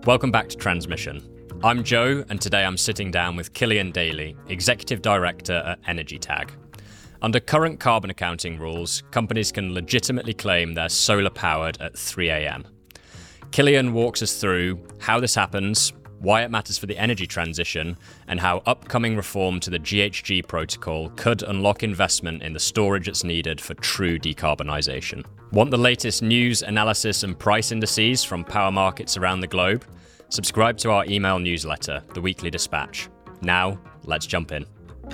Welcome back to Transmission. I'm Joe, and today I'm sitting down with Killian Daly, Executive Director at EnergyTag. Under current carbon accounting rules, companies can legitimately claim they're solar powered at 3 a.m. Killian walks us through how this happens, why it matters for the energy transition, and how upcoming reform to the GHG protocol could unlock investment in the storage that's needed for true decarbonisation. Want the latest news, analysis, and price indices from power markets around the globe? Subscribe to our email newsletter, The Weekly Dispatch. Now, let's jump in.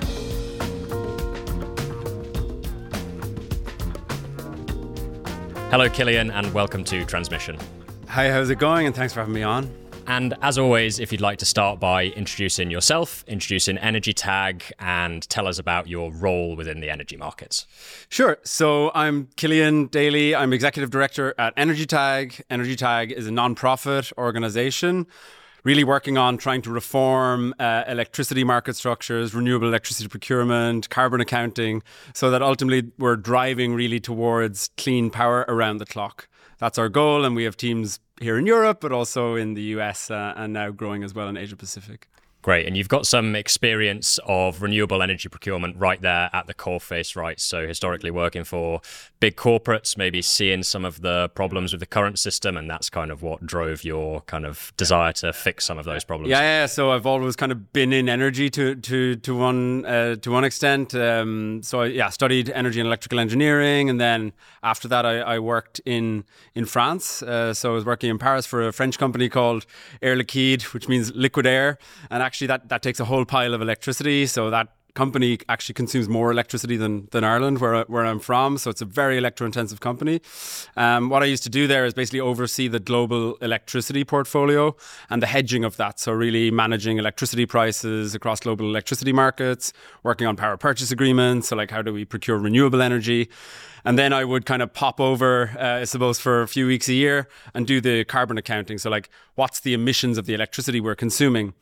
Hello, Killian, and welcome to Transmission. Hi, how's it going? And thanks for having me on. And as always, if you'd like to start by introducing yourself, introducing EnergyTag, and tell us about your role within the energy markets. Sure. So I'm Killian Daly. I'm Executive Director at EnergyTag. EnergyTag is a non-profit organization really working on trying to reform electricity market structures, renewable electricity procurement, carbon accounting, so that ultimately we're driving really towards clean power around the clock. That's our goal, and we have teams here in Europe, but also in the US and now growing as well in Asia Pacific. Great. And you've got some experience of renewable energy procurement right there at the coalface, right? So historically working for big corporates, maybe seeing some of the problems with the current system, and that's kind of what drove your kind of desire to fix some of those problems. Yeah. So I've always kind of been in energy to one extent. So I studied energy and electrical engineering, and then after that I worked in France. So I was working in Paris for a French company called Air Liquide, which means liquid air, and actually that takes a whole pile of electricity. So that company actually consumes more electricity than Ireland, where I'm from. So it's a very electro-intensive company. What I used to do there is basically oversee the global electricity portfolio and the hedging of that. So really managing electricity prices across global electricity markets, working on power purchase agreements. So like, how do we procure renewable energy? And then I would kind of pop over, I suppose, for a few weeks a year and do the carbon accounting. So like, what's the emissions of the electricity we're consuming?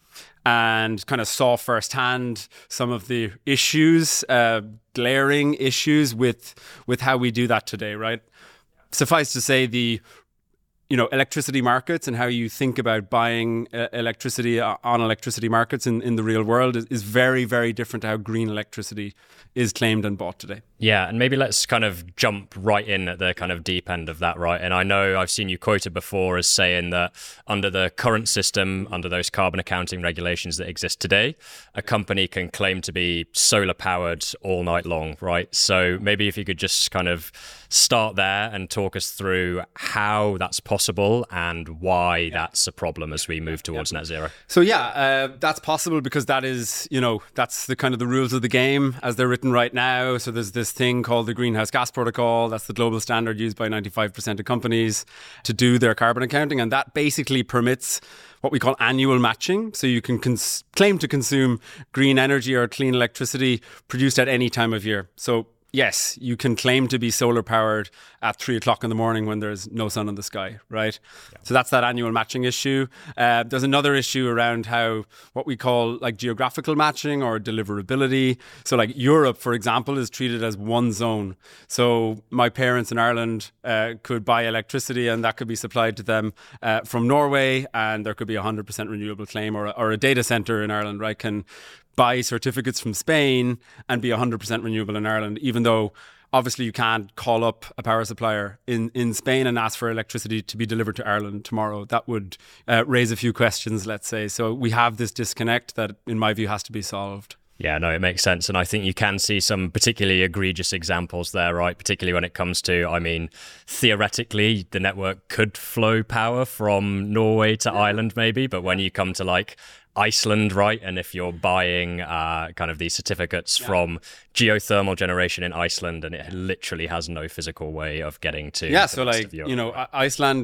And kind of saw firsthand some of the issues, glaring issues with how we do that today, right? Suffice to say, the electricity markets and how you think about buying electricity on electricity markets in the real world is very, very different to how green electricity is claimed and bought today. Yeah, and maybe let's kind of jump right in at the kind of deep end of that, right? And I know I've seen you quoted before as saying that under the current system, under those carbon accounting regulations that exist today, a company can claim to be solar powered all night long, right? So maybe if you could just kind of start there and talk us through how that's possible and why that's a problem as we move towards net zero. So that's possible because that is, that's the kind of the rules of the game as they're written right now. So there's this thing called the Greenhouse Gas Protocol. That's the global standard used by 95% of companies to do their carbon accounting. And that basically permits what we call annual matching. So you can claim to consume green energy or clean electricity produced at any time of year. So yes, you can claim to be solar powered at 3 o'clock in the morning when there's no sun in the sky, right? Yeah. So that's that annual matching issue. There's another issue around how what we call like geographical matching or deliverability. So like Europe, for example, is treated as one zone. So my parents in Ireland could buy electricity and that could be supplied to them from Norway, and there could be 100% renewable claim, or a data center in Ireland, right, can buy certificates from Spain and be 100% renewable in Ireland, even though obviously you can't call up a power supplier in Spain and ask for electricity to be delivered to Ireland tomorrow. That would raise a few questions, let's say. So we have this disconnect that, in my view, has to be solved. Yeah, no, it makes sense. And I think you can see some particularly egregious examples there, right? Particularly when it comes to, theoretically, the network could flow power from Norway to Ireland maybe. But when you come to like Iceland, right? And if you're buying kind of these certificates from geothermal generation in Iceland, and it literally has no physical way of getting to Iceland,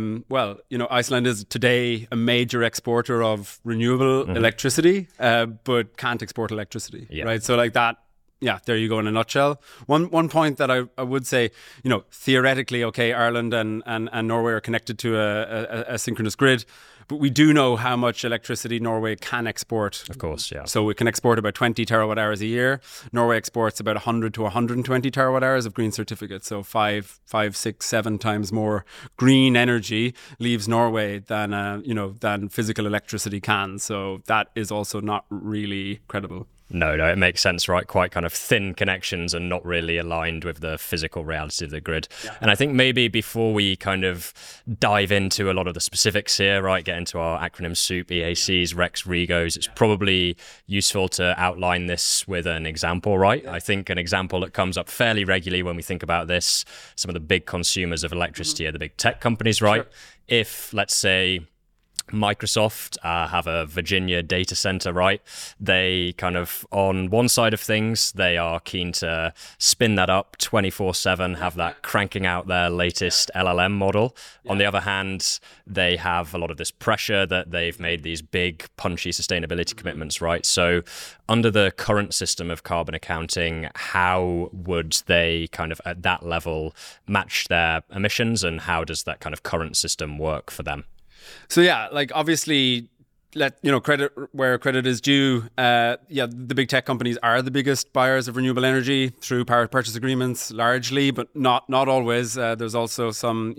Iceland is today a major exporter of renewable electricity, but can't export electricity, right? So like that, yeah, there you go in a nutshell. One point that I would say, theoretically, okay, Ireland and Norway are connected to a synchronous grid, but we do know how much electricity Norway can export. Of course, yeah. So we can export about 20 terawatt hours a year. Norway exports about 100 to 120 terawatt hours of green certificates. So 5, 6, 7 times more green energy leaves Norway than physical electricity can. So that is also not really credible. No, it makes sense, right? Quite kind of thin connections and not really aligned with the physical reality of the grid. Yeah. And I think maybe before we kind of dive into a lot of the specifics here, right, get into our acronym soup, EACs, RECs, REGOs, it's probably useful to outline this with an example, right? I think an example that comes up fairly regularly when we think about this, some of the big consumers of electricity are the big tech companies, right? Sure. If, let's say, Microsoft have a Virginia data center, right? They kind of, on one side of things, they are keen to spin that up 24/7, have that cranking out their latest LLM model. Yeah. On the other hand, they have a lot of this pressure that they've made these big, punchy sustainability commitments, right? So under the current system of carbon accounting, how would they kind of at that level match their emissions, and how does that kind of current system work for them? So yeah, like obviously, credit where credit is due. The big tech companies are the biggest buyers of renewable energy through power purchase agreements, largely, but not always. There's also some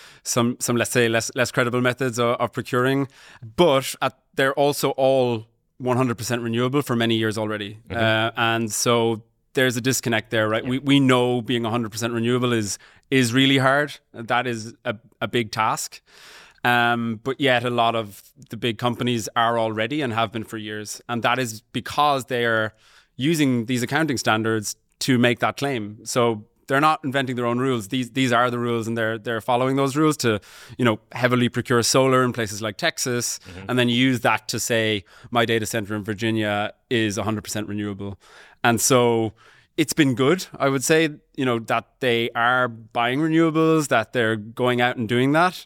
let's say less credible methods of procuring, but they're also all 100% renewable for many years already, and so there's a disconnect there, right? Yeah. We know being 100% renewable is really hard. That is a big task. But yet a lot of the big companies are already and have been for years. And that is because they are using these accounting standards to make that claim. So they're not inventing their own rules. These are the rules, and they're following those rules to, heavily procure solar in places like Texas, and then use that to say my data center in Virginia is 100% renewable. And so it's been good, I would say, that they are buying renewables, that they're going out and doing that.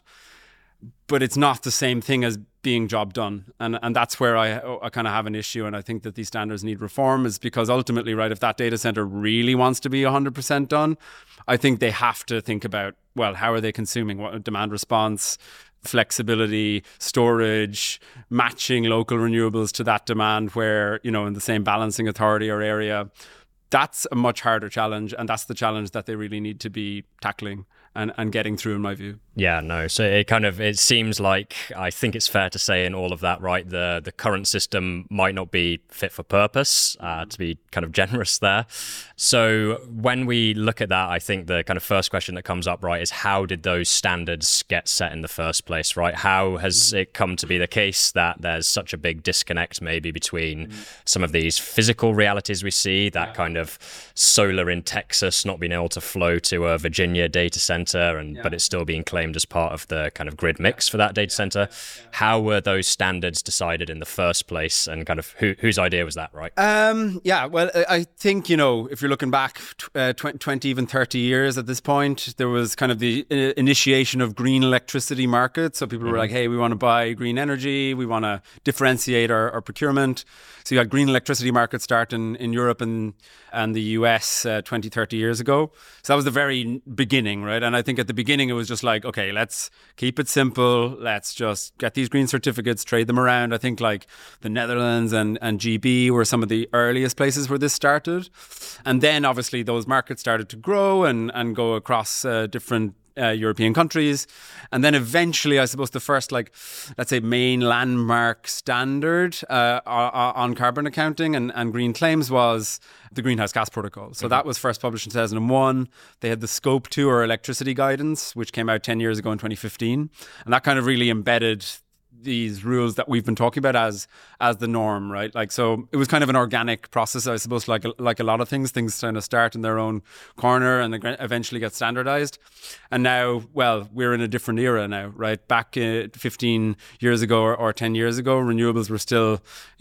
But it's not the same thing as being job done. And that's where I kind of have an issue. And I think that these standards need reform, is because ultimately, right, if that data center really wants to be 100% done, I think they have to think about, well, how are they consuming? What demand response, flexibility, storage, matching local renewables to that demand where, in the same balancing authority or area. That's a much harder challenge. And that's the challenge that they really need to be tackling and getting through, in my view. Yeah, no. So it seems like, I think it's fair to say in all of that, right, the current system might not be fit for purpose, to be kind of generous there. So when we look at that, I think the kind of first question that comes up, right, is how did those standards get set in the first place, right? How has it come to be the case that there's such a big disconnect maybe between some of these physical realities we see, that kind of solar in Texas not being able to flow to a Virginia data center, but it's still being claimed as part of the kind of grid mix for that data center. How were those standards decided in the first place, and kind of whose idea was that, right? Well, I think, if you're looking back 20, even 30 years at this point, there was kind of the initiation of green electricity markets. So people were like, hey, we want to buy green energy. We want to differentiate our procurement. So you had green electricity markets start in Europe and the US 20, 30 years ago. So that was the very beginning, right? And I think at the beginning it was just like, okay, let's keep it simple. Let's just get these green certificates, trade them around. I think like the Netherlands and GB were some of the earliest places where this started. And then obviously those markets started to grow and go across different European countries. And then eventually, I suppose the first, let's say, main landmark standard on carbon accounting and green claims was the Greenhouse Gas Protocol. So that was first published in 2001. They had the Scope 2 or electricity guidance, which came out 10 years ago in 2015. And that kind of really embedded these rules that we've been talking about as the norm, right? So it was kind of an organic process, I suppose, like a lot of things kind of start in their own corner and eventually get standardized. And now, well, we're in a different era now, right? Back 15 years ago or 10 years ago, renewables were still,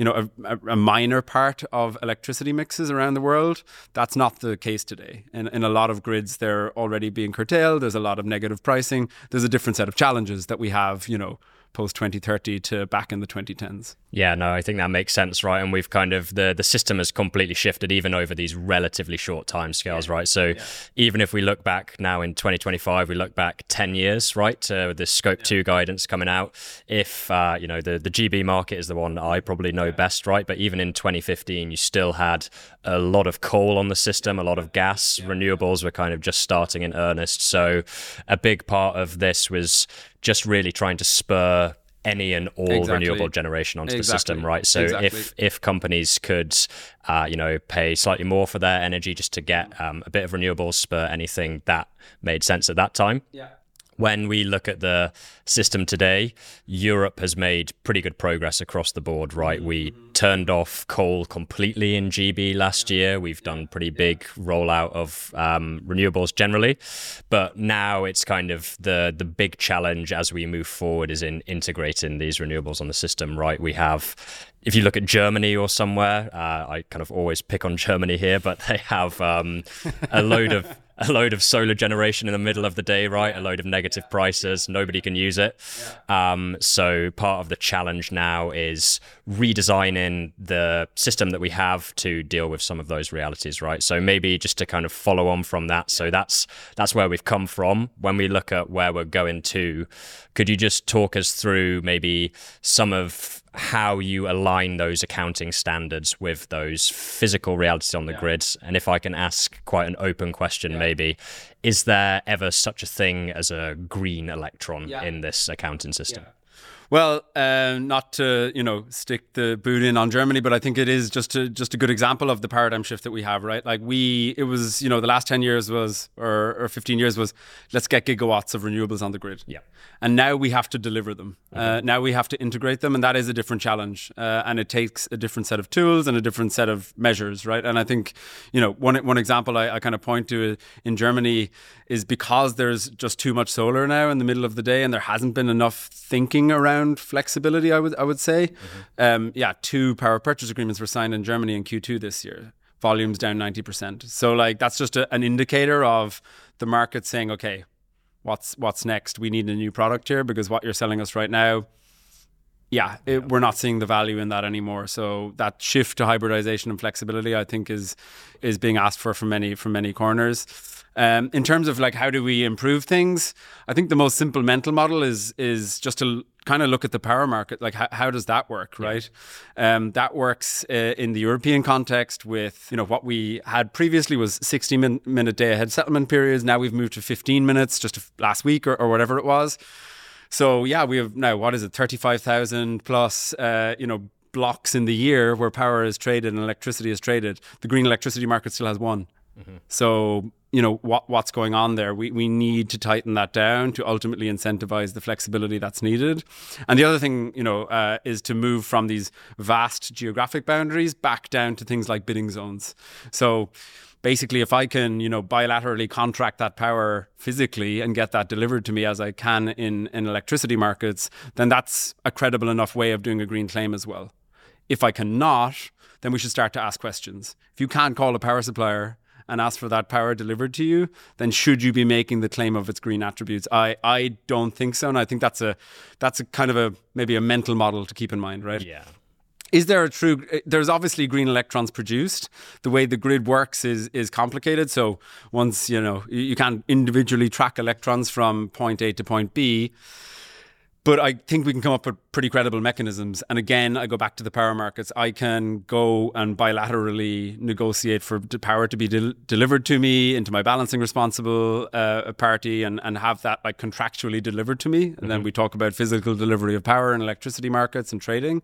a minor part of electricity mixes around the world. That's not the case today. In a lot of grids, they're already being curtailed. There's a lot of negative pricing. There's a different set of challenges that we have, post 2030 to back in the 2010s. Yeah, no, I think that makes sense, right? And we've kind of, the system has completely shifted even over these relatively short timescales, right? So even if we look back now in 2025, we look back 10 years, right, to the Scope 2 guidance coming out. If, the GB market is the one I probably know best, right? But even in 2015, you still had a lot of coal on the system, a lot of gas. Renewables were kind of just starting in earnest. So a big part of this was just really trying to spur any and all renewable generation onto the system, right? So if companies could, pay slightly more for their energy just to get a bit of renewables, spur anything, that made sense at that time. Yeah. When we look at the system today, Europe has made pretty good progress across the board, right? We turned off coal completely in GB last year. We've done pretty big rollout of renewables generally. But now it's kind of the big challenge as we move forward is in integrating these renewables on the system, right? We have, if you look at Germany or somewhere, I kind of always pick on Germany here, but they have a load of solar generation in the middle of the day, right? A load of negative prices. Nobody can use it. So part of the challenge now is redesigning the system that we have to deal with some of those realities, right? So maybe just to kind of follow on from that. So that's where we've come from. When we look at where we're going to, could you just talk us through maybe some of how you align those accounting standards with those physical realities on the grid? And if I can ask quite an open question, maybe, is there ever such a thing as a green electron in this accounting system? Well, not to stick the boot in on Germany, but I think it is just a good example of the paradigm shift that we have, right? Like it was the last 10 years was or 15 years was, let's get gigawatts of renewables on the grid. Yeah. And now we have to deliver them. Now we have to integrate them, and that is a different challenge. And it takes a different set of tools and a different set of measures, right? And I think one example I kind of point to in Germany is because there's just too much solar now in the middle of the day, and there hasn't been enough thinking around flexibility, I would say. 2 power purchase agreements were signed in Germany in Q2 this year. Volumes down 90%. So that's just an indicator of the market saying, okay, what's next? We need a new product here because what you're selling us right now, we're not seeing the value in that anymore. So that shift to hybridization and flexibility, I think, is being asked for from many corners. In terms of how do we improve things, I think the most simple mental model is just to kind of look at the power market. How does that work, right? That works in the European context with what we had previously was 60-minute day ahead settlement periods. Now we've moved to 15 minutes just last week or whatever it was. So we have now, 35,000 plus blocks in the year where power is traded and electricity is traded. The green electricity market still has one. So what's going on there? We need to tighten that down to ultimately incentivize the flexibility that's needed. And the other thing, is to move from these vast geographic boundaries back down to things like bidding zones. So basically, if I can, bilaterally contract that power physically and get that delivered to me as I can in electricity markets, then that's a credible enough way of doing a green claim as well. If I cannot, then we should start to ask questions. If you can't call a power supplier and ask for that power delivered to you, then should you be making the claim of its green attributes? I don't think so, and I think that's a kind of maybe a mental model to keep in mind, right? Yeah. Is there there's obviously green electrons produced. The way the grid works is complicated. So once, you can't individually track electrons from point A to point B. But I think we can come up with pretty credible mechanisms. And again, I go back to the power markets. I can go and bilaterally negotiate for the power to be delivered to me into my balancing responsible party and have that contractually delivered to me. And then we talk about physical delivery of power in electricity markets and trading.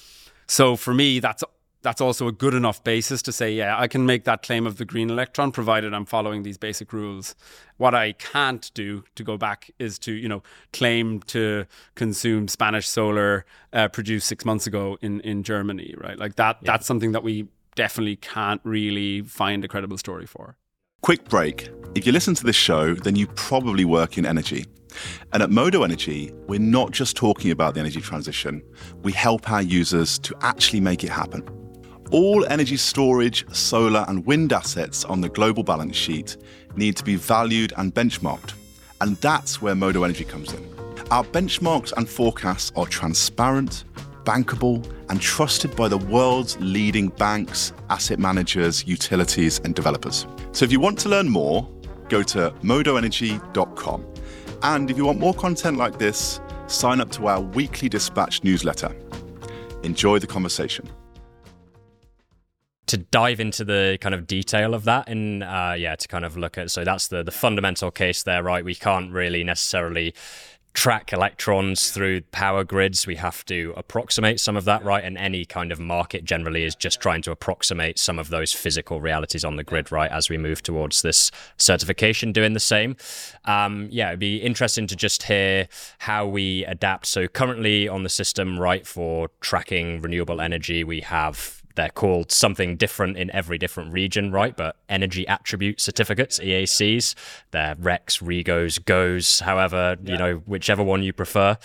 So for me, that's also a good enough basis to say, I can make that claim of the green electron provided I'm following these basic rules. What I can't do, to go back, is to, claim to consume Spanish solar produced 6 months ago in Germany, right? That's something that we definitely can't really find a credible story for. Quick break. If you listen to this show, then you probably work in energy. And at Modo Energy, we're not just talking about the energy transition. We help our users to actually make it happen. All energy storage, solar and wind assets on the global balance sheet need to be valued and benchmarked. And that's where Modo Energy comes in. Our benchmarks and forecasts are transparent, bankable, and trusted by the world's leading banks, asset managers, utilities, and developers. So if you want to learn more, go to modoenergy.com. And if you want more content like this, sign up to our weekly dispatch newsletter. Enjoy the conversation. To dive into the kind of detail of that and to kind of look at, so that's the fundamental case there, right? We can't really necessarily track electrons through power grids. We have to approximate some of that, right? And any kind of market generally is just trying to approximate some of those physical realities on the grid, right? As we move towards this certification, doing the same. It'd be interesting to just hear how we adapt. So currently on the system, right, for tracking renewable energy, we have, they're called something different in every different region, right? But energy attribute certificates, EACs, they're RECs, REGOs, GOs, however, whichever one you prefer.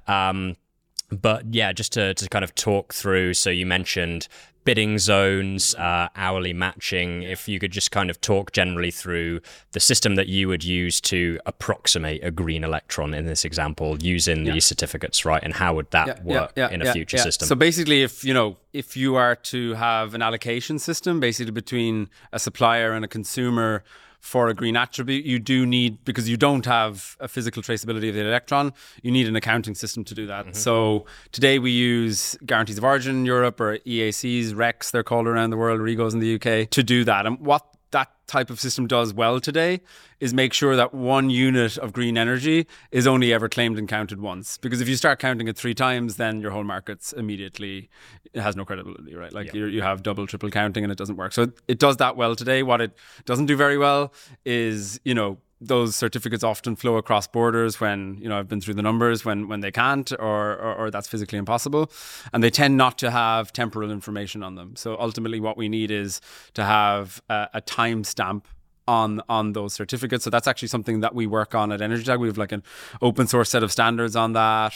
Just to kind of talk through, so you mentioned bidding zones, hourly matching. If you could just kind of talk generally through the system that you would use to approximate a green electron in this example using these certificates, right? And how would that work in a future system? So basically, if you are to have an allocation system, basically between a supplier and a consumer for a green attribute, you do need, because you don't have a physical traceability of the electron, you need an accounting system to do that. Mm-hmm. So today we use guarantees of origin in Europe, or EACs, RECs, they're called around the world, REGOs in the UK, to do that. And what that type of system does well today is make sure that 1 unit of green energy is only ever claimed and counted once. Because if you start counting it 3 times, then your whole market's immediately, it has no credibility, right? Like you have double, triple counting and it doesn't work. So it does that well today. What it doesn't do very well is, those certificates often flow across borders when, I've been through the numbers, when they can't or that's physically impossible. And they tend not to have temporal information on them. So ultimately what we need is to have a timestamp on those certificates. So that's actually something that we work on at EnergyTag. We have like an open source set of standards on that.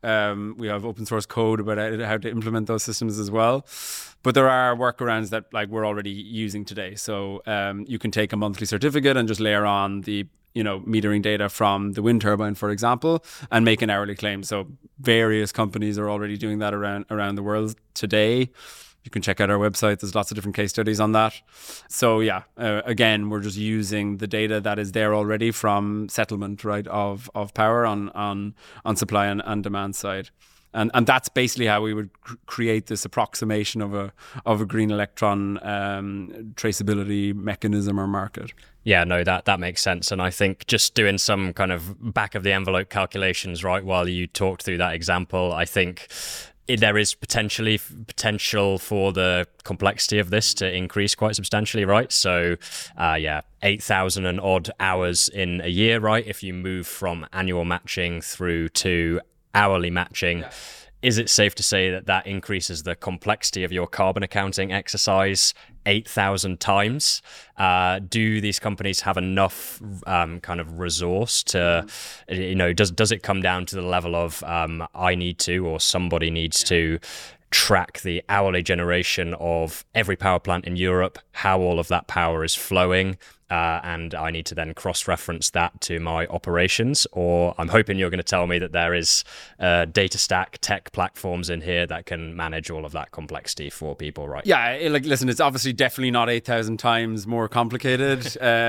We have open source code about how to implement those systems as well. But there are workarounds that we're already using today. So you can take a monthly certificate and just layer on the metering data from the wind turbine, for example, and make an hourly claim. So various companies are already doing that around the world today. You can check out our website. There's lots of different case studies on that. So again, we're just using the data that is there already from settlement, right, of power on supply and demand side. And that's basically how we would create this approximation of a green electron traceability mechanism or market. Yeah, no, that makes sense. And I think just doing some kind of back of the envelope calculations, right, while you talked through that example, I think there is potential for the complexity of this to increase quite substantially, right? So, 8,000 and odd hours in a year, right? If you move from annual matching through to hourly matching, is it safe to say that increases the complexity of your carbon accounting exercise 8,000 times? Do these companies have enough kind of resource to, does it come down to the level of I need to, or somebody needs to track the hourly generation of every power plant in Europe, how all of that power is flowing, and I need to then cross-reference that to my operations? Or I'm hoping you're going to tell me that there is data stack tech platforms in here that can manage all of that complexity for people, right? Yeah, listen, it's obviously definitely not 8,000 times more complicated.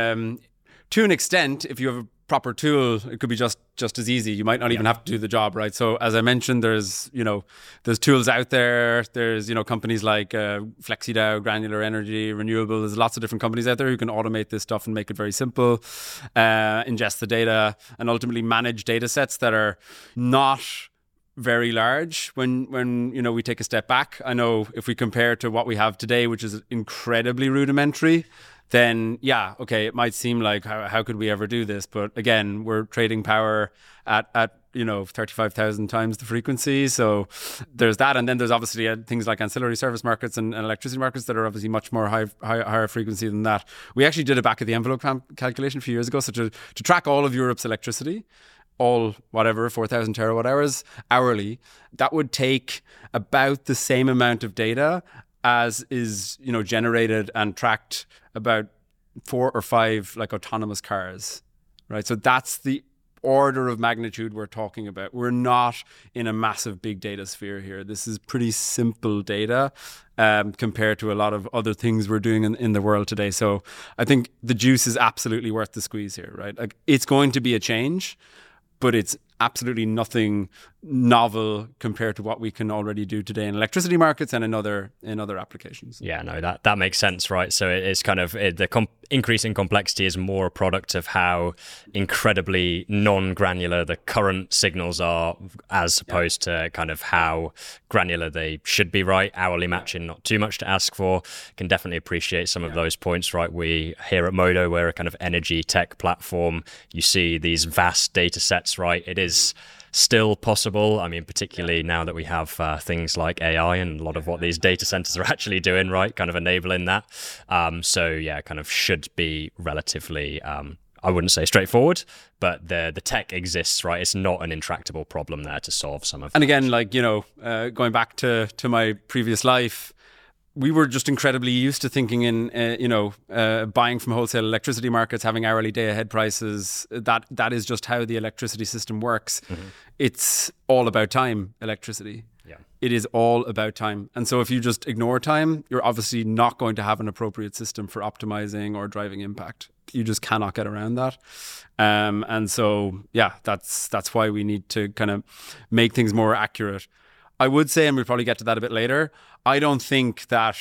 To an extent, if you have a proper tool, it could be just as easy. You might not even have to do the job, right? So as I mentioned, there's tools out there. There's, companies like FlexiDAO, Granular Energy, Renewable. There's lots of different companies out there who can automate this stuff and make it very simple, ingest the data, and ultimately manage data sets that are not very large when we take a step back. I know if we compare to what we have today, which is incredibly rudimentary, then it might seem like how could we ever do this? But again, we're trading power at 35,000 times the frequency. So there's that, and then there's obviously things like ancillary service markets and electricity markets that are obviously much more higher frequency than that. We actually did a back of the envelope calculation a few years ago. So to track all of Europe's electricity, all 4,000 terawatt hours hourly, that would take about the same amount of data as is generated and tracked about 4 or 5 autonomous cars, right? So that's the order of magnitude we're talking about. We're not in a massive big data sphere here. This is pretty simple data compared to a lot of other things we're doing in the world today. So I think the juice is absolutely worth the squeeze here, right? Like, it's going to be a change, but it's absolutely nothing novel compared to what we can already do today in electricity markets and in other applications. Yeah, no, that makes sense, right? So it's kind of the increase in complexity is more a product of how incredibly non-granular the current signals are, as opposed to kind of how granular they should be, right? Hourly matching, not too much to ask for. Can definitely appreciate some of those points, right? We here at Modo, we're a kind of energy tech platform. You see these vast data sets, right? It is still possible. I mean, particularly now that we have things like AI and a lot of what these data centers are actually doing, right? Kind of enabling that. So yeah, kind of should be relatively, I wouldn't say straightforward, but the tech exists, right? It's not an intractable problem there to solve some of. And again, like, going back to my previous life, we were just incredibly used to thinking in, buying from wholesale electricity markets, having hourly day-ahead prices. That is just how the electricity system works. Mm-hmm. It's all about time, electricity. Yeah. It is all about time. And so if you just ignore time, you're obviously not going to have an appropriate system for optimizing or driving impact. You just cannot get around that. And so, yeah, that's why we need to kind of make things more accurate. I would say, and we'll probably get to that a bit later, I don't think that,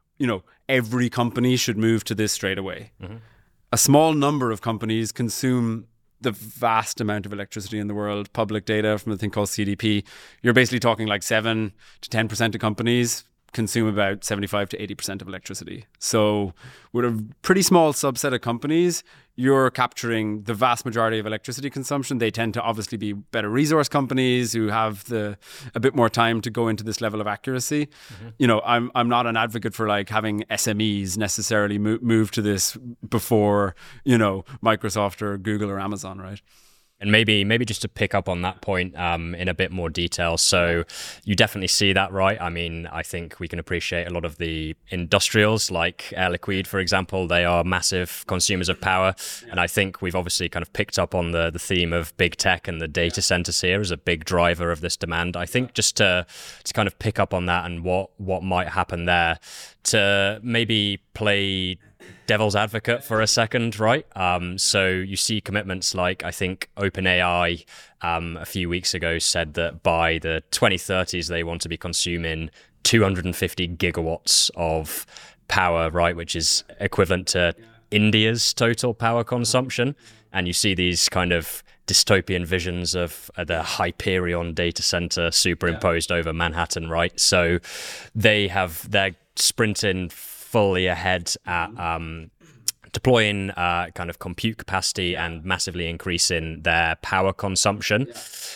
every company should move to this straight away. Mm-hmm. A small number of companies consume the vast amount of electricity in the world. Public data from a thing called CDP, you're basically talking like 7 to 10% of companies consume about 75 to 80% of electricity. So with a pretty small subset of companies, you're capturing the vast majority of electricity consumption. They tend to obviously be better resource companies who have a bit more time to go into this level of accuracy. Mm-hmm. I'm not an advocate for like having SMEs necessarily move to this before, Microsoft or Google or Amazon, right? And maybe just to pick up on that point in a bit more detail. So you definitely see that, right? I mean, I think we can appreciate a lot of the industrials like Air Liquide, for example. They are massive consumers of power. And I think we've obviously kind of picked up on the theme of big tech and the data centers here as a big driver of this demand. I think just to kind of pick up on that and what might happen there, to maybe play devil's advocate for a second, right? So you see commitments like, I think OpenAI a few weeks ago said that by the 2030s, they want to be consuming 250 gigawatts of power, right? Which is equivalent to India's total power consumption. And you see these kind of dystopian visions of the Hyperion data center superimposed over Manhattan, right? So they're sprinting fully ahead at deploying kind of compute capacity and massively increasing their power consumption.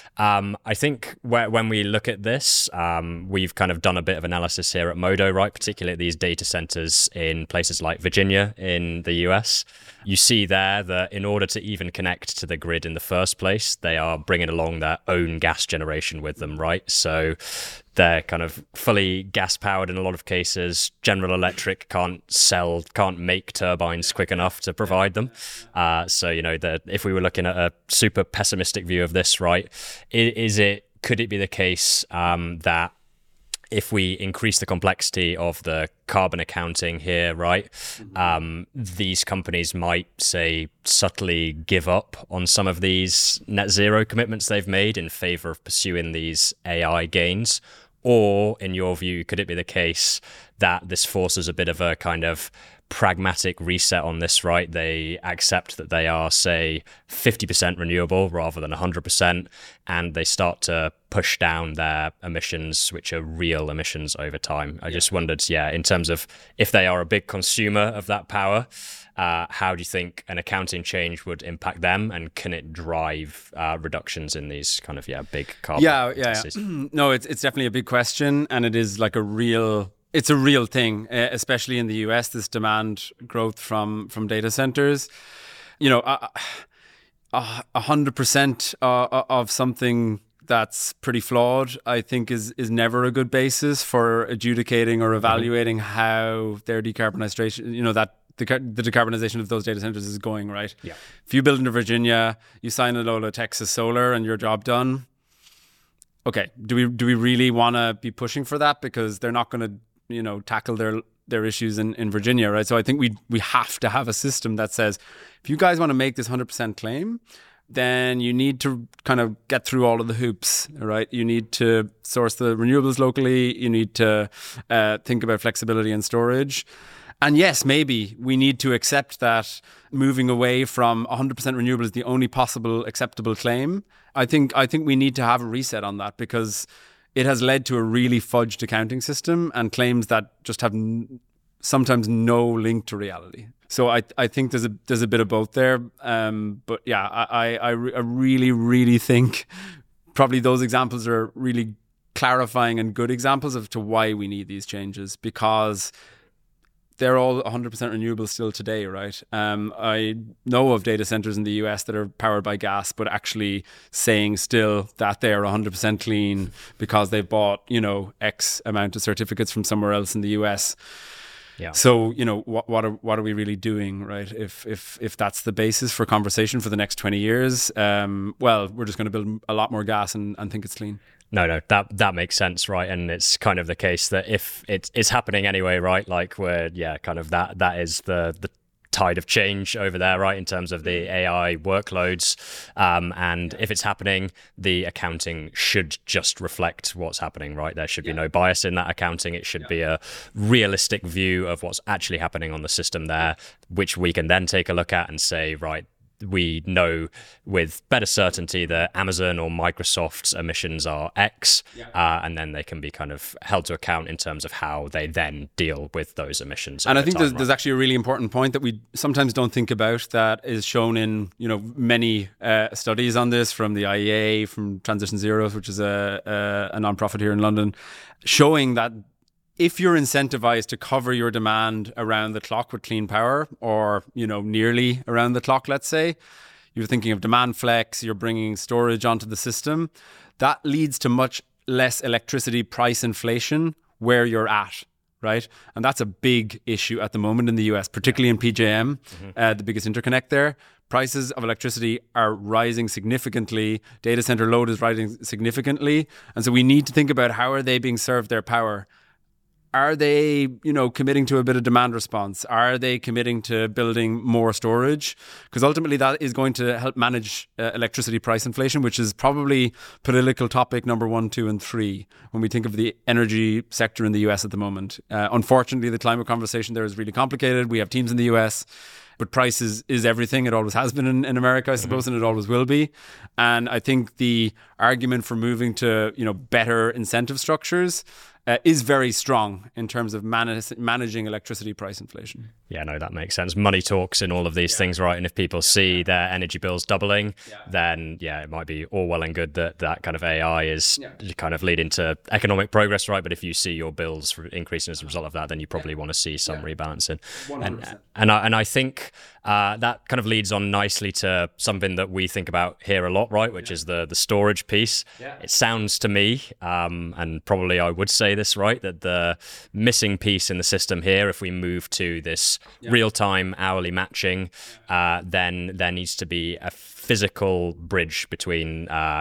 I think when we look at this, we've kind of done a bit of analysis here at Modo, right? Particularly at these data centers in places like Virginia in the US. You see there that in order to even connect to the grid in the first place, they are bringing along their own gas generation with them, right? So they're kind of fully gas powered in a lot of cases. General Electric can't make turbines quick enough to provide them. So, if we were looking at a super pessimistic view of this, right, could it be the case that if we increase the complexity of the carbon accounting here, right, these companies might, say, subtly give up on some of these net zero commitments they've made in favor of pursuing these AI gains? Or, in your view, could it be the case that this forces a bit of a kind of pragmatic reset on this, right? They accept that they are, say, 50% renewable rather than 100%, and they start to push down their emissions, which are real emissions over time. I just wondered, in terms of if they are a big consumer of that power, how do you think an accounting change would impact them, and can it drive reductions in these kind of big carbon? No, it's definitely a big question, and it is like it's a real thing, especially in the US. This demand growth from data centers, 100% of something that's pretty flawed, I think is never a good basis for adjudicating or evaluating how their decarbonization, the decarbonization of those data centers is going, right? Yeah. If you build into Virginia, you sign a load of Texas Solar and your job done. Okay, do we really want to be pushing for that, because they're not going to tackle their issues in Virginia, right? So I think we have to have a system that says, if you guys want to make this 100% claim, then you need to kind of get through all of the hoops, right? You need to source the renewables locally. You need to think about flexibility and storage. And yes, maybe we need to accept that moving away from 100% renewable is the only possible acceptable claim. I think we need to have a reset on that, because it has led to a really fudged accounting system and claims that just have sometimes no link to reality. So I think there's a bit of both there. But yeah, I really, really think probably those examples are really clarifying and good examples as to why we need these changes, because they're all 100% renewable still today, right? I know of data centers in the US that are powered by gas, but actually saying still that they are 100% clean because they bought, X amount of certificates from somewhere else in the US. Yeah. So, what are we really doing, right? If that's the basis for conversation for the next 20 years, well, we're just going to build a lot more gas and think it's clean. No, that makes sense, right? And it's kind of the case that if it's happening anyway, right? Like kind of that is the tide of change over there, right? In terms of the AI workloads, and if it's happening, the accounting should just reflect what's happening, right? There should be no bias in that accounting. It should be a realistic view of what's actually happening on the system there, which we can then take a look at and say, right, we know with better certainty that Amazon or Microsoft's emissions are X, and then they can be kind of held to account in terms of how they then deal with those emissions. And I think there's actually a really important point that we sometimes don't think about, that is shown in many studies on this, from the IEA, from Transition Zero, which is a nonprofit here in London, showing that if you're incentivized to cover your demand around the clock with clean power, or, nearly around the clock, let's say, you're thinking of demand flex, you're bringing storage onto the system, that leads to much less electricity price inflation where you're at, right? And that's a big issue at the moment in the US, particularly in PJM, the biggest interconnect there. Prices of electricity are rising significantly. Data center load is rising significantly. And so we need to think about, how are they being served their power? Are they, committing to a bit of demand response? Are they committing to building more storage? Because ultimately that is going to help manage electricity price inflation, which is probably political topic number 1, 2, and 3 when we think of the energy sector in the US at the moment. Unfortunately, the climate conversation there is really complicated. We have teams in the US, but price is everything. It always has been in America, I suppose, and it always will be. And I think the argument for moving to, better incentive structures is very strong in terms of managing electricity price inflation. Yeah, no, that makes sense. Money talks in all of these things, right? And if people see their energy bills doubling, then it might be all well and good that kind of AI is kind of leading to economic progress, right? But if you see your bills increasing as a result of that, then you probably want to see some rebalancing. 100%. And I think that kind of leads on nicely to something that we think about here a lot, right? Which is the storage piece. It sounds to me, and probably I would say this, right, that the missing piece in the system here, if we move to this real-time hourly matching, then there needs to be a physical bridge between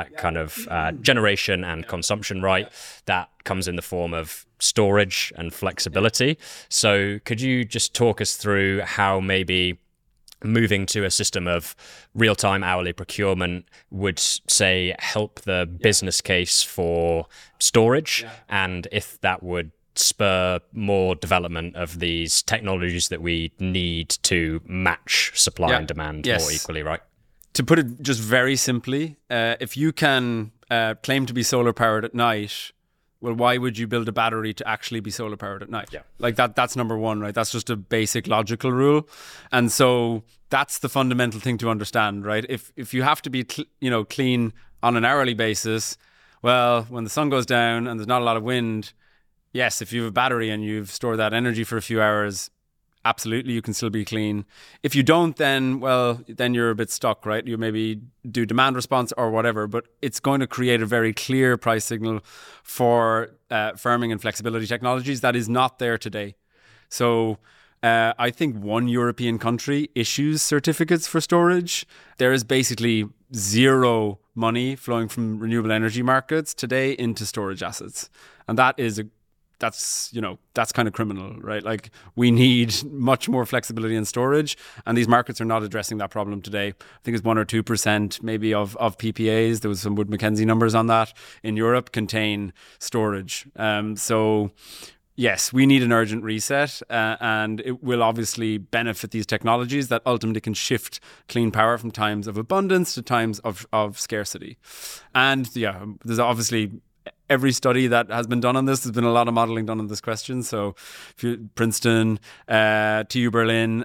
generation and consumption, right? That comes in the form of storage and flexibility. So could you just talk us through how maybe moving to a system of real-time hourly procurement would, say, help the business case for storage, and if that would spur more development of these technologies that we need to match supply and demand more equally, right? To put it just very simply, if you can claim to be solar powered at night, well, why would you build a battery to actually be solar powered at night? Like that's number one, right? That's just a basic logical rule. And so that's the fundamental thing to understand, right? If you have to be, clean on an hourly basis, well, when the sun goes down and there's not a lot of wind, yes, if you have a battery and you've stored that energy for a few hours, absolutely, you can still be clean. If you don't, then you're a bit stuck, right? You maybe do demand response or whatever, but it's going to create a very clear price signal for firming and flexibility technologies that is not there today. So I think one European country issues certificates for storage. There is basically zero money flowing from renewable energy markets today into storage assets. And that's kind of criminal, right? Like, we need much more flexibility in storage, and these markets are not addressing that problem today. I think it's 1 or 2% maybe of PPAs. There was some Wood Mackenzie numbers on that in Europe contain storage. So yes, we need an urgent reset, and it will obviously benefit these technologies that ultimately can shift clean power from times of abundance to times of scarcity. And yeah, there's obviously every study that has been done on this, there's been a lot of modeling done on this question. So Princeton, TU Berlin,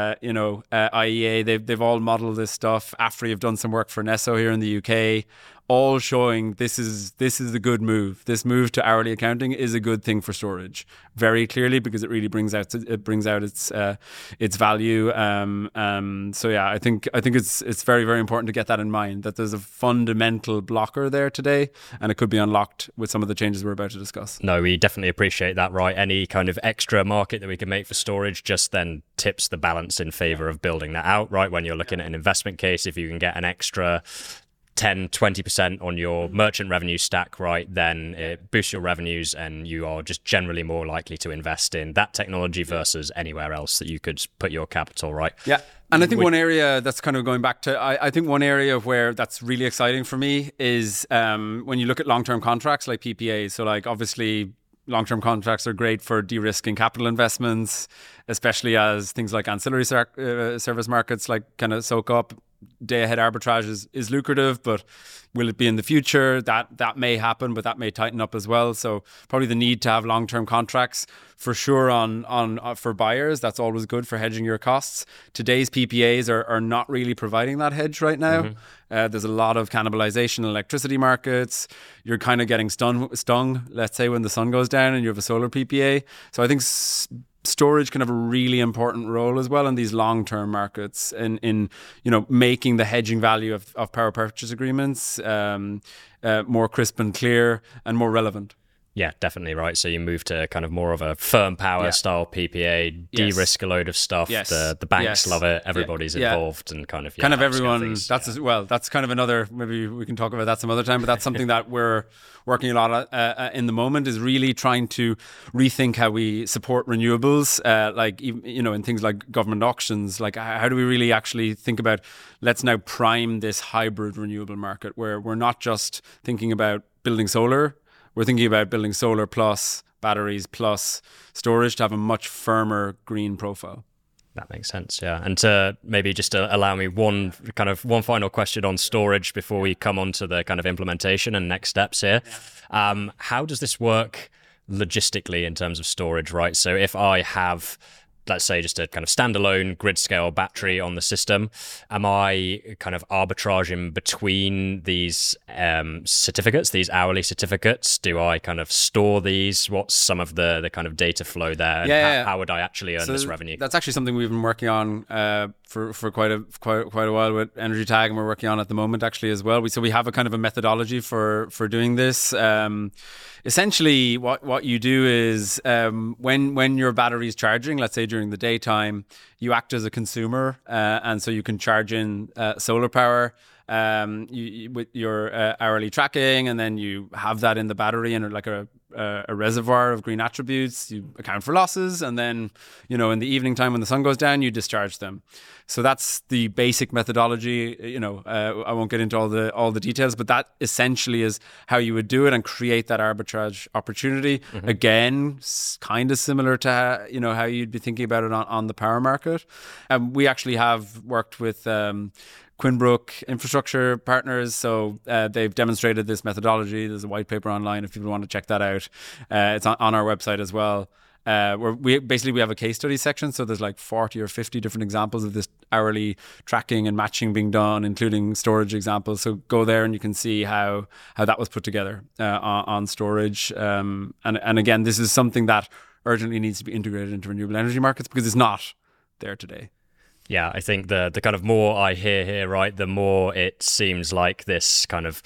IEA, they've all modeled this stuff. AFRY have done some work for NESO here in the UK, all showing this is a good move. This move to hourly accounting is a good thing for storage, very clearly, because it really brings out its value. So yeah, I think it's very, very important to get that in mind, that there's a fundamental blocker there today, and it could be unlocked with some of the changes we're about to discuss. No, we definitely appreciate that, right? Any kind of extra market that we can make for storage just then tips the balance in favor of building that out, right? When you're looking at an investment case, if you can get an extra 10, 20% on your merchant revenue stack, right, then it boosts your revenues and you are just generally more likely to invest in that technology versus anywhere else that you could put your capital, right? Yeah. And I think one area that's kind of going back to, I think one area where that's really exciting for me is when you look at long-term contracts like PPAs. So like, obviously, long-term contracts are great for de-risking capital investments, especially as things like ancillary service markets like kind of soak up. Day-ahead arbitrage is lucrative, but will it be in the future? That may happen, but that may tighten up as well. So probably the need to have long-term contracts for sure on for buyers. That's always good for hedging your costs. Today's PPAs are not really providing that hedge right now. Mm-hmm. There's a lot of cannibalization in electricity markets. You're kind of getting stung, let's say, when the sun goes down and you have a solar PPA. So I think storage can have a really important role as well in these long-term markets in making the hedging value of power purchase agreements more crisp and clear and more relevant. Yeah, definitely, right. So you move to kind of more of a firm power style PPA, de-risk a load of stuff. Yes. The banks love it. Everybody's involved and kind of everyone. That's kind of another. Maybe we can talk about that some other time. But that's something that we're working a lot in the moment, is really trying to rethink how we support renewables. In things like government auctions. Like, how do we really actually think about, let's now prime this hybrid renewable market where we're not just thinking about building solar. We're thinking about building solar plus batteries plus storage to have a much firmer green profile. That makes sense, yeah. And to maybe just allow me one final question on storage before we come on to the kind of implementation and next steps here. Yeah. How does this work logistically in terms of storage, right? So if I have, let's say, just a kind of standalone grid scale battery on the system, am I kind of arbitraging between these certificates, these hourly certificates? Do I kind of store these? What's some of the kind of data flow there? Yeah. How would I actually earn this revenue? That's actually something we've been working on for quite a while with Energy Tag, and we're working on at the moment actually as well. So we have a kind of a methodology for doing this. Essentially, what you do is when your battery is charging, let's say during the daytime, you act as a consumer, and so you can charge in solar power with your hourly tracking, and then you have that in the battery and like a reservoir of green attributes. You account for losses, and then in the evening time when the sun goes down, you discharge them. So that's the basic methodology. I won't get into all the details, but that essentially is how you would do it and create that arbitrage opportunity. Mm-hmm. Again, kind of similar to how you'd be thinking about it on the power market. We actually have worked with Quinbrook Infrastructure Partners. So they've demonstrated this methodology. There's a white paper online if people want to check that out. It's on our website as well. Where we have a case study section. So there's like 40 or 50 different examples of this hourly tracking and matching being done, including storage examples. So go there and you can see how that was put together on storage. And again, this is something that urgently needs to be integrated into renewable energy markets because it's not there today. Yeah, I think the kind of more I hear here, right, the more it seems like this kind of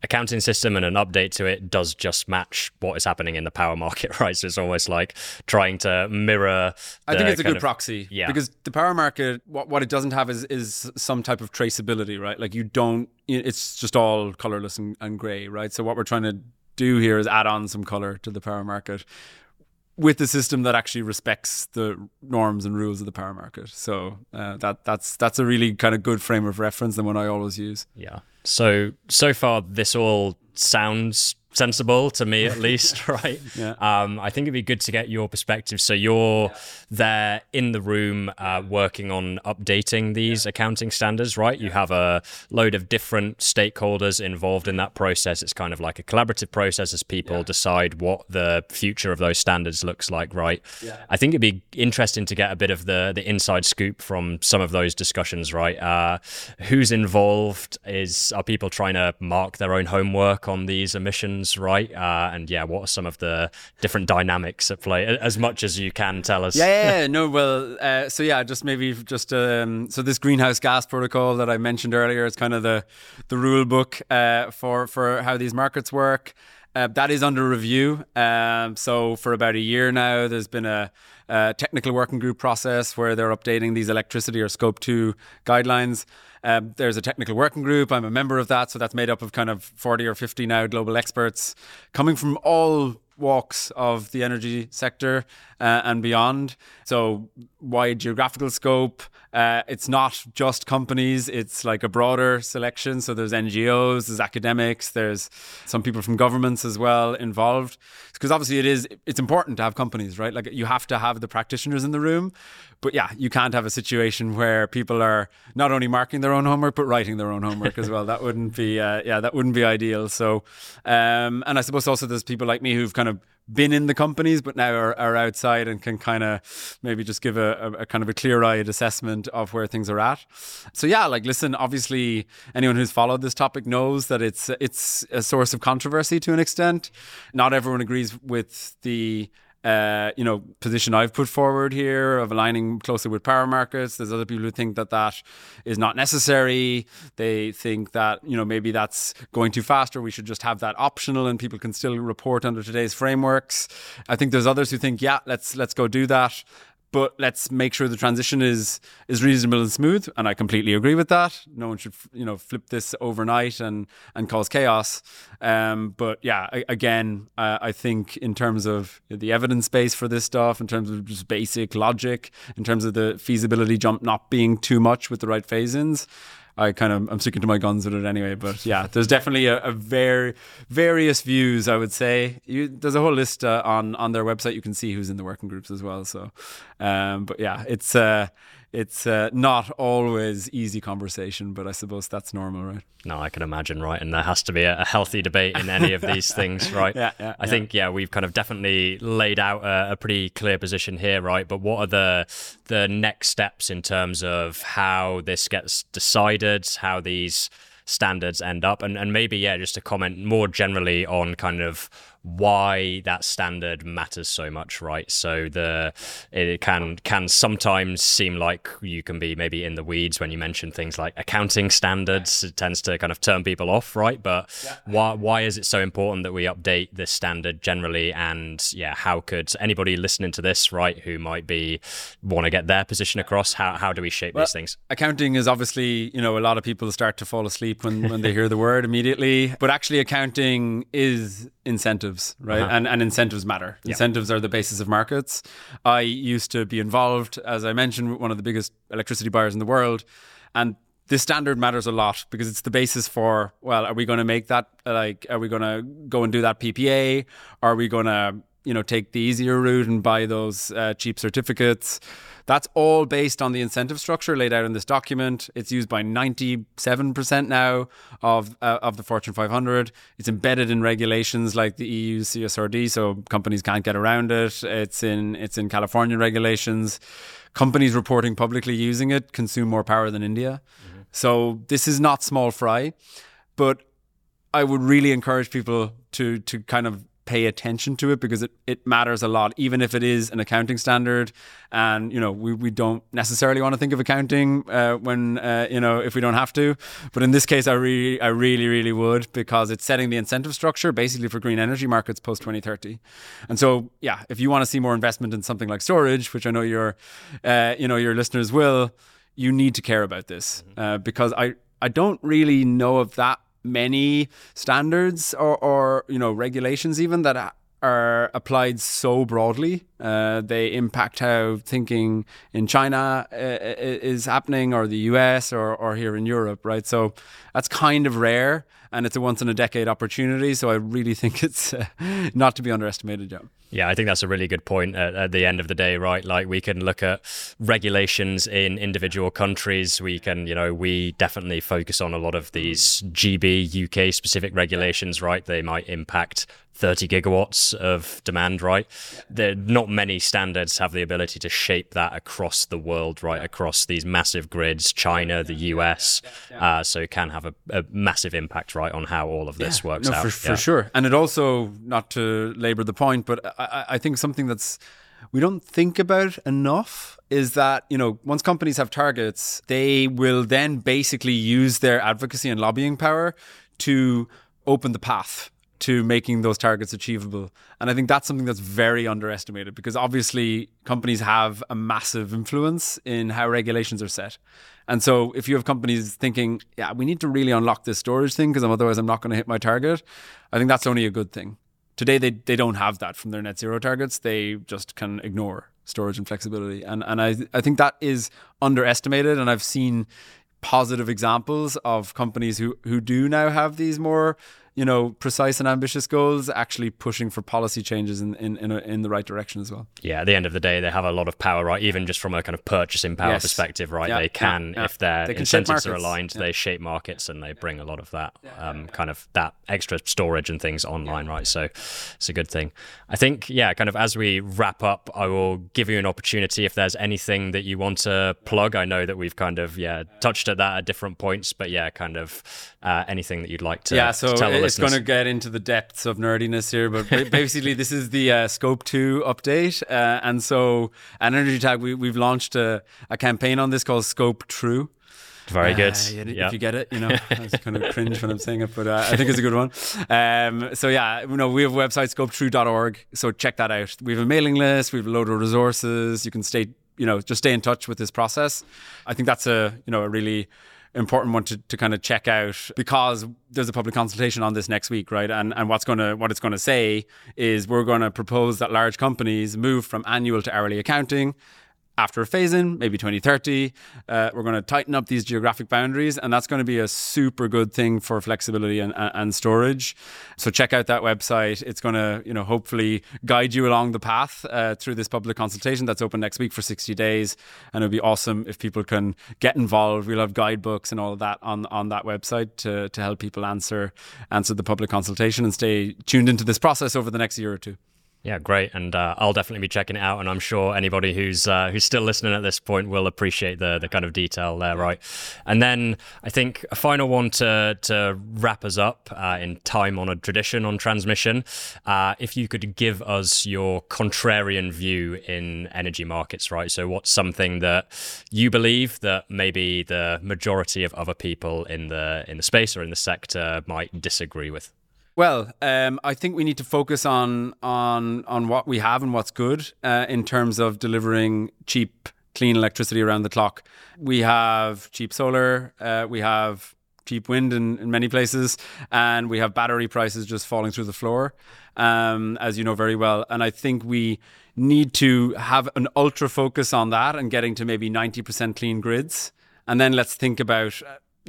accounting system and an update to it does just match what is happening in the power market, right? So it's almost like trying to mirror. I think it's a good proxy. Yeah. Because the power market, what it doesn't have is some type of traceability, right? Like it's just all colorless and gray, right? So what we're trying to do here is add on some color to the power market with the system that actually respects the norms and rules of the power market. So that's a really kind of good frame of reference, the one I always use. Yeah. So far, this all sounds sensible to me, at least, right? Yeah. I think it'd be good to get your perspective. So you're there in the room working on updating these accounting standards, right? You have a load of different stakeholders involved in that process. It's kind of like a collaborative process as people decide what the future of those standards looks like, right? Yeah. I think it'd be interesting to get a bit of the inside scoop from some of those discussions, right? Who's involved? Are people trying to mark their own homework on these emissions? Right, and what are some of the different dynamics at play, as much as you can tell us? So this greenhouse gas protocol that I mentioned earlier is kind of the rule book for how these markets work. That is under review. So for about a year now, there's been a technical working group process where they're updating these electricity or Scope 2 guidelines. There's a technical working group. I'm a member of that. So that's made up of kind of 40 or 50 now global experts coming from all walks of the energy sector and beyond. So wide geographical scope. It's not just companies. It's like a broader selection. So there's NGOs, there's academics, there's some people from governments as well involved. Because obviously it's important to have companies, right? Like you have to have the practitioners in the room. But you can't have a situation where people are not only marking their own homework, but writing their own homework as well. That wouldn't be ideal. So, and I suppose also there's people like me who've kind of been in the companies, but now are outside and can kind of maybe just give a kind of a clear-eyed assessment of where things are at. So listen, obviously anyone who's followed this topic knows that it's a source of controversy to an extent. Not everyone agrees with the position I've put forward here of aligning closely with power markets. There's other people who think that is not necessary. They think that, maybe that's going too fast, or we should just have that optional and people can still report under today's frameworks. I think there's others who think, let's go do that. But let's make sure the transition is reasonable and smooth. And I completely agree with that. No one should, flip this overnight and cause chaos. I think in terms of the evidence base for this stuff, in terms of just basic logic, in terms of the feasibility jump not being too much with the right phase-ins, I'm sticking to my guns with it anyway. But there's definitely a various views, I would say. There's a whole list on their website. You can see who's in the working groups as well. So, it's not always easy conversation, but I suppose that's normal, right? No, I can imagine, right? And there has to be a healthy debate in any of these things, right? I think, we've kind of definitely laid out a pretty clear position here, right? But what are the next steps in terms of how this gets decided, how these standards end up, and maybe just to comment more generally on kind of why that standard matters so much, right? So it can sometimes seem like you can be maybe in the weeds when you mention things like accounting standards. It tends to kind of turn people off, right? But why is it so important that we update this standard generally? And how could anybody listening to this, right, who might want to get their position across, how do we shape these things? Accounting is obviously, a lot of people start to fall asleep when they hear the word immediately, but actually accounting is incentives, right? And incentives matter. Incentives are the basis of markets. I used to be involved, as I mentioned, with one of the biggest electricity buyers in the world. And this standard matters a lot because it's the basis for, are we going to make that, are we going to go and do that PPA? Are we going to, take the easier route and buy those cheap certificates? That's all based on the incentive structure laid out in this document. It's used by 97% now of the Fortune 500. It's embedded in regulations like the EU CSRD, so companies can't get around it. It's in California regulations. Companies reporting publicly using it consume more power than India. Mm-hmm. So this is not small fry, but I would really encourage people to kind of pay attention to it because it matters a lot, even if it is an accounting standard. And, we don't necessarily want to think of accounting when, if we don't have to. But in this case, I really, really would, because it's setting the incentive structure basically for green energy markets post 2030. And so, yeah, if you want to see more investment in something like storage, which I know your listeners will, you need to care about this because I don't really know of that many standards or regulations even that are applied so broadly. They impact how thinking in China is happening, or the US, or here in Europe, right? So that's kind of rare, and it's a once in a decade opportunity. So I really think it's not to be underestimated, Joe. Yeah, I think that's a really good point at the end of the day, right? Like, we can look at regulations in individual countries. We can, we definitely focus on a lot of these GB, UK specific regulations, right? They might impact 30 gigawatts of demand, right? Not many standards have the ability to shape that across the world, right? Across these massive grids, China, the US. So it can have a massive impact, right, on how all of this works out. For sure. And it also, not to labor the point, but I think something that's we don't think about enough is that, once companies have targets, they will then basically use their advocacy and lobbying power to open the path to making those targets achievable. And I think that's something that's very underestimated, because obviously companies have a massive influence in how regulations are set. And so if you have companies thinking, we need to really unlock this storage thing because otherwise I'm not going to hit my target, I think that's only a good thing. Today, they don't have that from their net zero targets. They just can ignore storage and flexibility. And I think that is underestimated. And I've seen positive examples of companies who do now have these more precise and ambitious goals, actually pushing for policy changes in the right direction as well. Yeah, at the end of the day, they have a lot of power, right? Even just from a kind of purchasing power perspective, right? They can, if their incentives are aligned, they shape markets and they bring a lot of that kind of that extra storage and things online, right? So it's a good thing. I think, kind of as we wrap up, I will give you an opportunity if there's anything that you want to plug. I know that we've kind of, touched at that at different points, but kind of anything that you'd like to tell the listeners. It's going to get into the depths of nerdiness here, but basically this is the Scope 2 update. And so at Energy Tag, we've launched a campaign on this called Scope True. Very good. If you get it, I was kind of cringe when I'm saying it, but I think it's a good one. We have a website, scopetrue.org. So check that out. We have a mailing list. We have a load of resources. You can stay in touch with this process. I think that's a really important one to kind of check out, because there's a public consultation on this next week, right? And what it's going to say is we're going to propose that large companies move from annual to hourly accounting. After a phase-in, maybe 2030, we're going to tighten up these geographic boundaries, and that's going to be a super good thing for flexibility and storage. So check out that website. It's going to, hopefully guide you along the path through this public consultation that's open next week for 60 days. And it'd be awesome if people can get involved. We'll have guidebooks and all of that on that website to help people answer the public consultation and stay tuned into this process over the next year or two. Yeah, great. And I'll definitely be checking it out. And I'm sure anybody who's still listening at this point will appreciate the kind of detail there, right? And then I think a final one to wrap us up in time-honored tradition on transmission. If you could give us your contrarian view in energy markets, right? So what's something that you believe that maybe the majority of other people in the space or in the sector might disagree with? Well, I think we need to focus on what we have and what's good in terms of delivering cheap, clean electricity around the clock. We have cheap solar, we have cheap wind in many places, and we have battery prices just falling through the floor, as you know very well. And I think we need to have an ultra focus on that and getting to maybe 90% clean grids. And then let's think about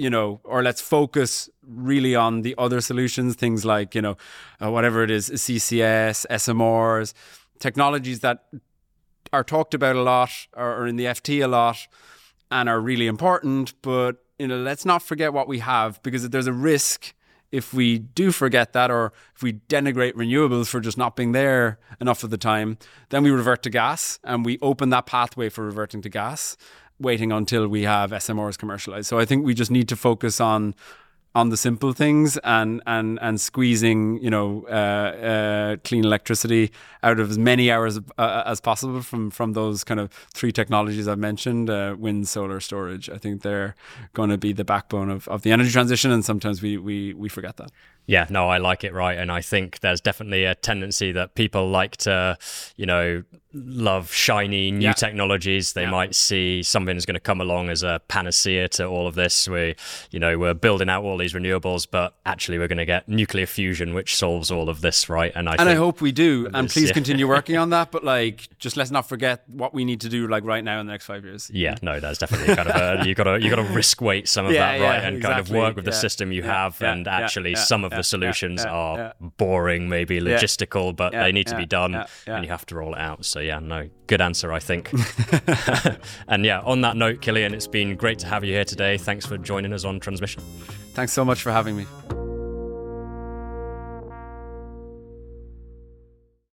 or let's focus really on the other solutions, things like, whatever it is, CCS, SMRs, technologies that are talked about a lot or in the FT a lot and are really important. But, let's not forget what we have, because there's a risk if we do forget that, or if we denigrate renewables for just not being there enough of the time, then we revert to gas and we open that pathway for reverting to gas, waiting until we have SMRs commercialized. So I think we just need to focus on on the simple things and squeezing, clean electricity out of as many hours as possible from those kind of three technologies I've mentioned, wind, solar, storage. I think they're going to be the backbone of the energy transition, and sometimes we forget that. Yeah, no, I like it, right? And I think there's definitely a tendency that people like to, love shiny new technologies. They might see something's going to come along as a panacea to all of this. We're building out all these renewables, but actually we're going to get nuclear fusion, which solves all of this, right? And I hope we do. And please continue working on that. But just let's not forget what we need to do right now in the next 5 years. Yeah, no, there's definitely kind of you got to risk weight some of that, right? And kind of work with the system you have. And actually some of the solutions are boring, maybe logistical, but they need to be done and you have to roll it out. So yeah, no, good answer, I think. And yeah, on that note, Cillian, it's been great to have you here today. Thanks for joining us on Transmission. Thanks so much for having me.